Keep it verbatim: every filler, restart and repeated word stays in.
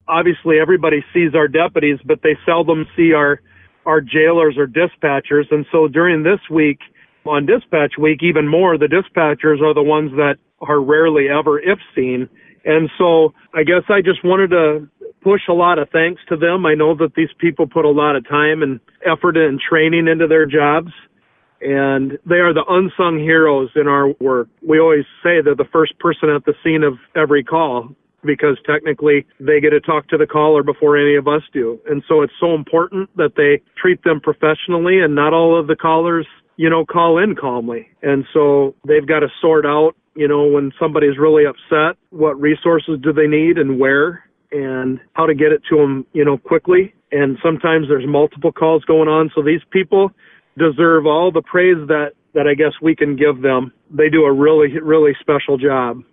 obviously everybody sees our deputies, but they seldom see our, our jailers or dispatchers. And so during this week, on dispatch week, even more, the dispatchers are the ones that are rarely ever, if seen. And so I guess I just wanted to push a lot of thanks to them. I know that these people put a lot of time and effort and training into their jobs, and they are the unsung heroes in our work. We always say they're the first person at the scene of every call, because technically they get to talk to the caller before any of us do. And so it's so important that they treat them professionally, and not all of the callers, you know, call in calmly. And so they've got to sort out, you know, when somebody's really upset, what resources do they need and where, and how to get it to them, you know, quickly. And sometimes there's multiple calls going on. So these people deserve all the praise that, that I guess we can give them. They do a really, really special job.